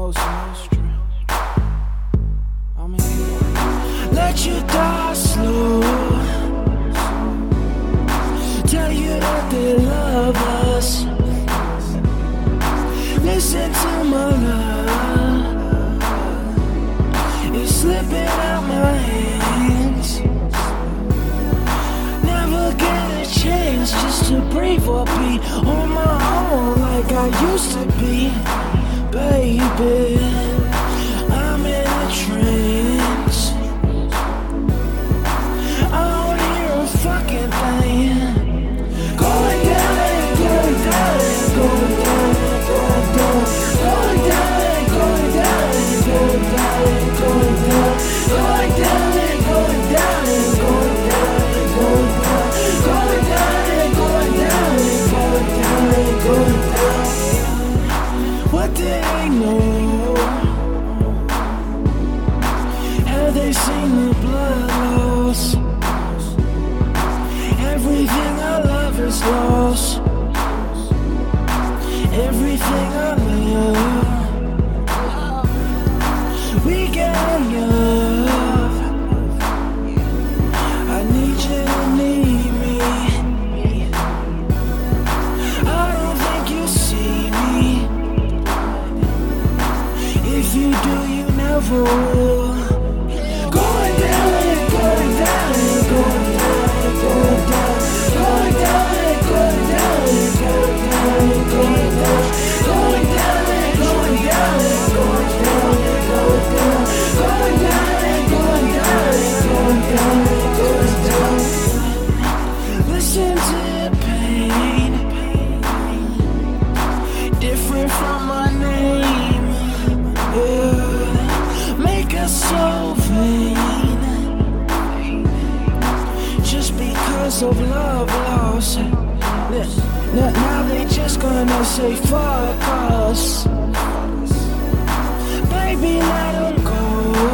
Cosa Nostra. I'm here. Let you die slow. Tell you that they love us. Listen to my love. It's slipping out my hands. Never get a chance just to breathe or be on my own like I used to be. Baby, I'm in a trance. I don't hear a fucking thing. Going down and going down and going down and going down. Going down and going down and going down and going down. Going down and going down and going down and going down. Going down and going down and going down and going down. What they know? Have they seen the blood loss? Everything I love is lost. Everything I love, we got enough. I need you to need me. I don't think you see me. If you do, you never will. Going down and going down and going down and going down. Going down and going down and going down and going down. Going down and going down and going down and going down. Going down and going down and going down and going down. Listen to the pain. Different from my name. Yeah. Make us so vain. Just because of love lost. Now they just gonna say fuck us. Baby, let them go.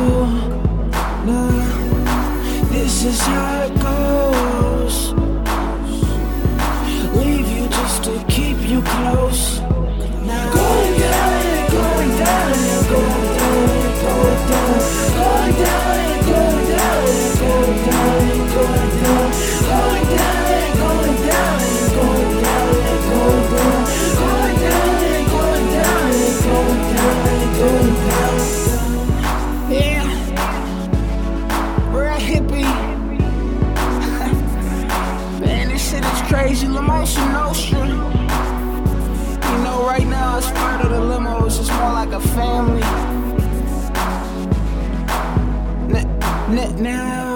Nah, this is how it goes. Leave you just to keep you close. Now going down and going down and going down and going down. Going down and going down and going down and going down. Going down and going down and going down and going down. Going down and going down and going down and going down. Yeah, we're a hippie. Man, this shit is crazy. La Cosa Nostra. You know, right now it's part of the limos. It's more like a family. Now